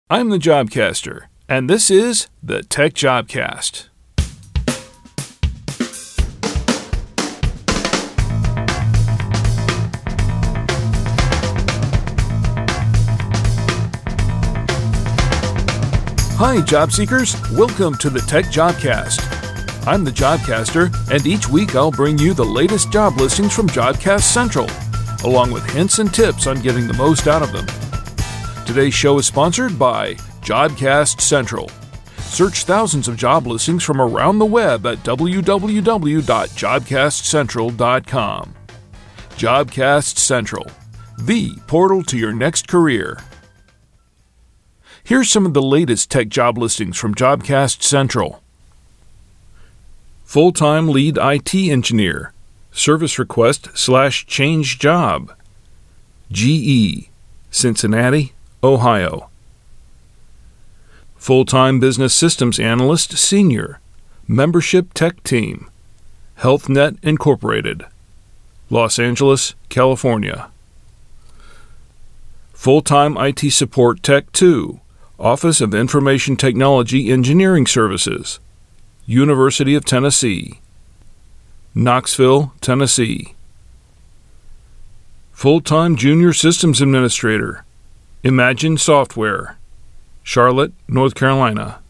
I'm the Jobcaster, and this is the Tech Jobcast. Hi, job seekers. Welcome to the Tech Jobcast. I'm the Jobcaster, and each week I'll bring you the latest job listings from Jobcast Central, along with hints and tips on getting the most out of them. Today's show is sponsored by Jobcast Central. Search thousands of job listings from around the web at www.jobcastcentral.com. Jobcast Central, the portal to your next career. Here's some of the latest tech job listings from Jobcast Central. Full-time lead IT engineer. Service request/change job. GE, Cincinnati, Ohio. Full-time business systems analyst senior. Membership tech team. HealthNet Incorporated. Los Angeles, California. Full-time IT support tech 2. Office of Information Technology Engineering Services. University of Tennessee. Knoxville, Tennessee. Full-time Junior Systems Administrator. Imagine Software. Charlotte, North Carolina.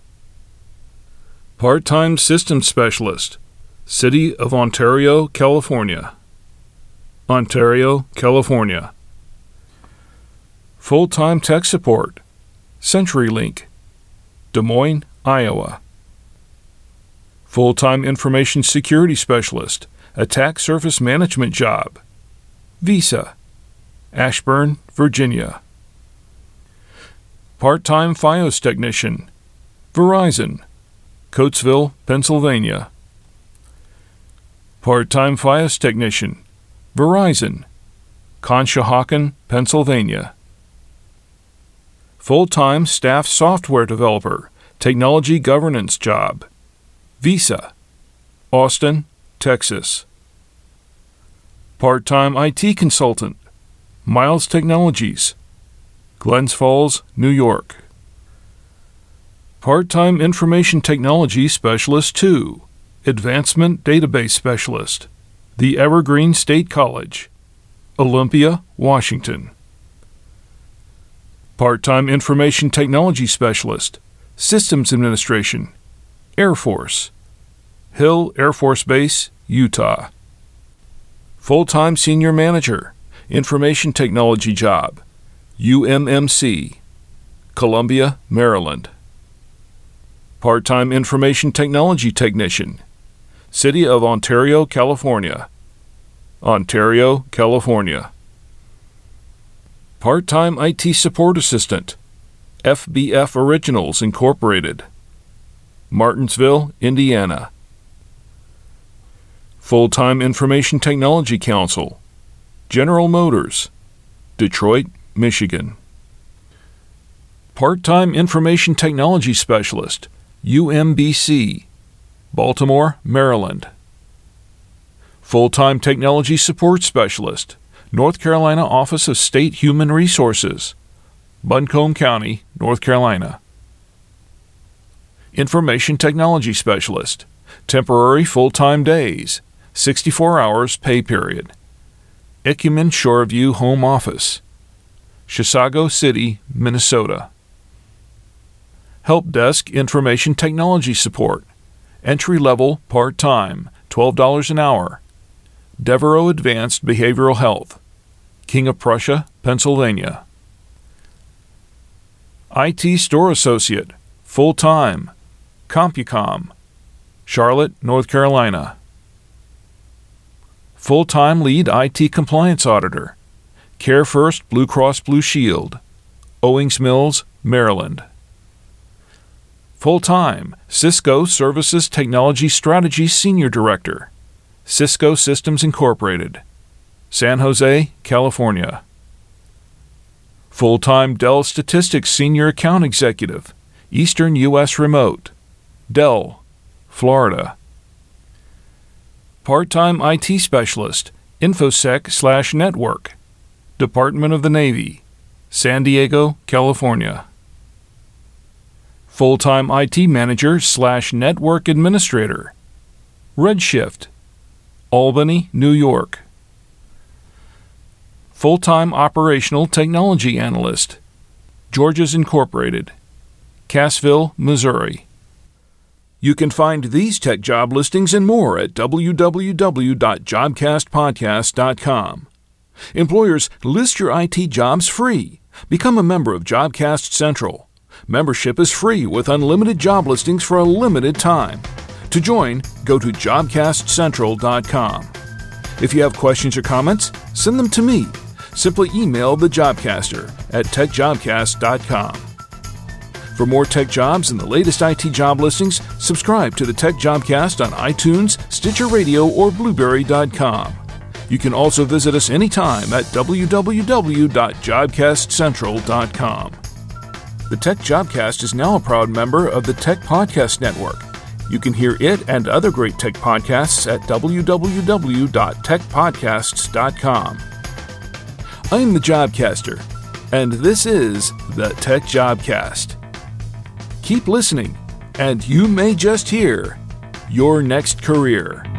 Part-time Systems Specialist. City of Ontario, California. Ontario, California. Full-time Tech Support. CenturyLink. Des Moines, Iowa. Full-time Information Security Specialist, Attack Surface Management Job. Visa. Ashburn, Virginia. Part-time FiOS Technician. Verizon. Coatesville, Pennsylvania. Part-time FiOS Technician. Verizon. Conshohocken, Pennsylvania. Full-time Staff Software Developer, Technology Governance Job. Visa. Austin, Texas. Part-time IT Consultant. Miles Technologies. Glens Falls, New York. Part-time Information Technology Specialist 2. Advancement Database Specialist. The Evergreen State College. Olympia, Washington. Part-time Information Technology Specialist. Systems Administration. Air Force. Hill Air Force Base, Utah. Full-time Senior Manager. Information Technology Job. UMMC. Columbia, Maryland. Part-time Information Technology Technician. City of Ontario, California. Ontario, California. Part-time IT Support Assistant. FBF Originals, Incorporated. Martinsville, Indiana. Full-time Information Technology Council. General Motors. Detroit, Michigan. Part-time Information Technology Specialist. UMBC. Baltimore, Maryland. Full-time Technology Support Specialist. North Carolina Office of State Human Resources. Buncombe County, North Carolina. Information Technology Specialist. Temporary full-time days. 64 hours pay period. Ecumen Shoreview Home Office. Chisago City, Minnesota. Help Desk Information Technology Support. Entry-level, part-time, $12 an hour. Devereaux Advanced Behavioral Health. King of Prussia, Pennsylvania. IT Store Associate, full-time. CompuCom. Charlotte, North Carolina. Full-time Lead IT Compliance Auditor. CareFirst Blue Cross Blue Shield. Owings Mills, Maryland. Full-time Cisco Services Technology Strategy Senior Director. Cisco Systems Incorporated. San Jose, California. Full-time Dell Statistics Senior Account Executive. Eastern U.S. Remote. Dell, Florida. Part-time IT Specialist. InfoSec/Network. Department of the Navy. San Diego, California. full-time IT manager/network administrator, Redshift, Albany, New York. Full-time operational technology analyst, Georges Incorporated, Cassville, Missouri. You can find these tech job listings and more at www.jobcastpodcast.com. Employers, list your IT jobs free. Become a member of Jobcast Central. Membership is free with unlimited job listings for a limited time. To join, go to jobcastcentral.com. If you have questions or comments, send them to me. Simply email the Jobcaster at techjobcast.com. For more tech jobs and the latest IT job listings, subscribe to the Tech Jobcast on iTunes, Stitcher Radio, or Blueberry.com. You can also visit us anytime at www.jobcastcentral.com. The Tech Jobcast is now a proud member of the Tech Podcast Network. You can hear it and other great tech podcasts at www.techpodcasts.com. I'm the Jobcaster, and this is the Tech Jobcast. Keep listening, and you may just hear your next career.